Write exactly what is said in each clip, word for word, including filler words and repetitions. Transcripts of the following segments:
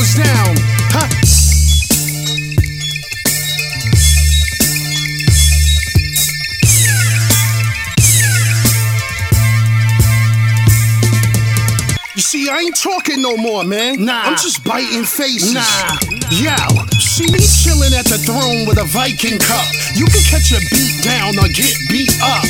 hands down. Huh? You see, I ain't talking no more, man. Nah. I'm just biting faces. Nah. Yo, see me chilling at the throne with a Viking cup. You can catch a beat down or get beat up.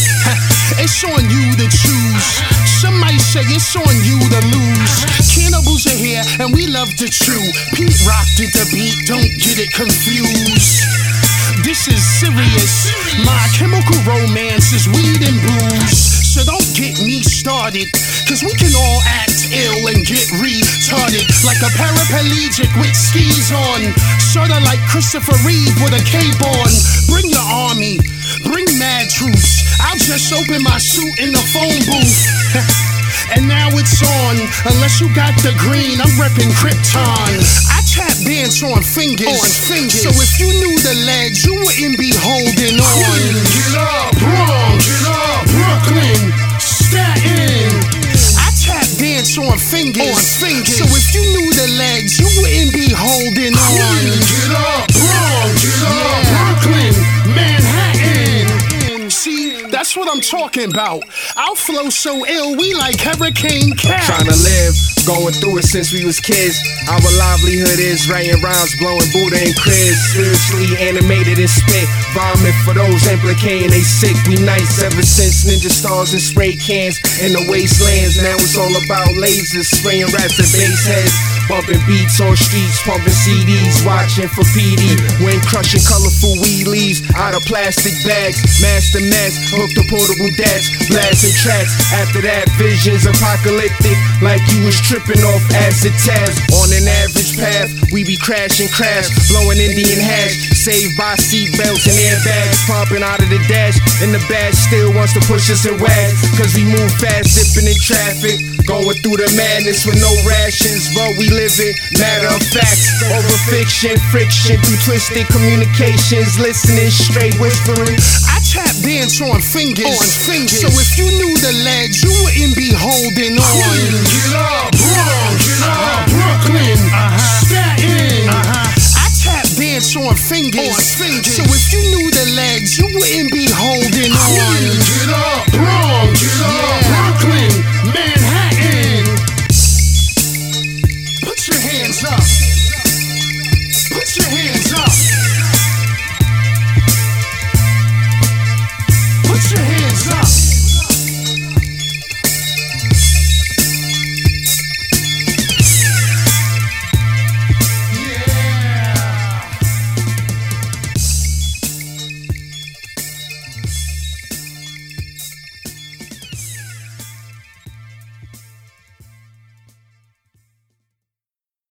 It's on you to choose. Some might say it's on you to lose. Cannibals are here and we love to chew. Pete Rock did the beat, don't get it confused. This is serious. My Chemical Romance is weed and booze. So don't get me started, cause we can all act ill and get retarded. Like a paraplegic with skis on. Sorta like Christopher Reeve with a cape on. Bring your army, bring mad troops. I'll just open my suit in the phone booth. And now it's on. Unless you got the green, I'm reppin' Krypton. I tap dance on fingers. on fingers. So if you knew the ledge, you wouldn't be holding on. Get up, Bronx. Get up, Brooklyn. Staten. I tap dance on fingers. on fingers. So if you knew the ledge, you wouldn't be holding on. Get up, Bronx. Get up, yeah. Brooklyn. Manhattan. See, that's what I'm talking about. Our flow so ill, we like Hurricane Cat. Trying to live, going through it since we was kids. Our livelihood is writing rhymes, blowing Buddha and Chris. Spiritually animated and spit vomit for those implicating they sick. We nice ever since ninja stars and spray cans in the wastelands. Now it's all about lasers, spraying raps and bass heads. Bumping beats on streets, pumping C Ds, watching for P D. When crushing colorful weed leaves out of plastic bags. Master mess, hooked to portable dats, blasting tracks. After that, visions apocalyptic, like you was tripping off acid tabs. On an average path, we be crashing crash, blowing Indian hash, saved by seatbelts and airbags, pumping out of the dash. And the badge still wants to push us and wag, cause we move fast, dipping in traffic, going through the madness with no rations, but we live it, matter of facts, over fiction, friction, through twisted communications, listening straight, whispering. I tap dance on fingers. on fingers. So if you knew the ledge, you wouldn't be holding on. Get up, Bronx. Get up, Brooklyn. Uh-huh. Staten. Uh-huh. I tap dance on fingers. on fingers. So if you knew the ledge, you wouldn't be holding on. Get up, Bronx. Get up, yeah. Brooklyn. Manhattan. Put your hands up. Put your hands